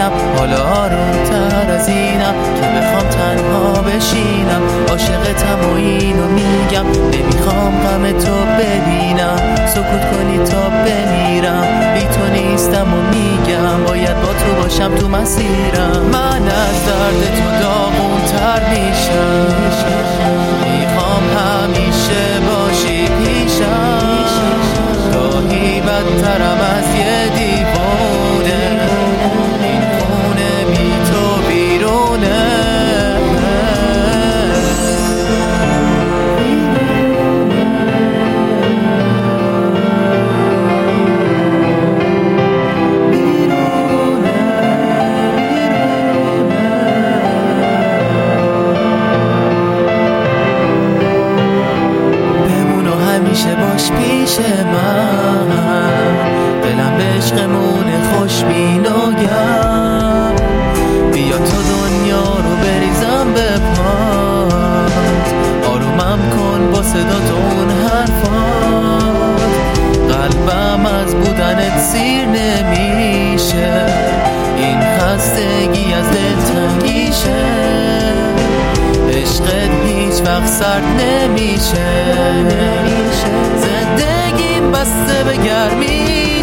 ببینم، حالا آروم‌تر از اینم که بخوام تنها بشینم. عاشقتم و اینو میگم، نمیخوام غم تو ببینم. سکوت کنی تا بمیرم، بی تو نیستم و میگم باید با تو باشم تو مسیرم. من از درد تو داغون‌تر میشم، میخوام همیشه باشی پیشم. گاهی بدترم از یه دیوونه، این خونه بی تو بیرونه. همیشه باش پیش من، دلم به عشقمونه خوشبین و گرم. بیا تو دنیا رو بریزم به پات، آرومم کن با صدا تو اون حرفات. قلبم از بودنت سیر نمیشه، این خستگی از دلتنگیشه. عشقت هیچ وقت سرد نمیشه، زندگیم بسته به گرمی.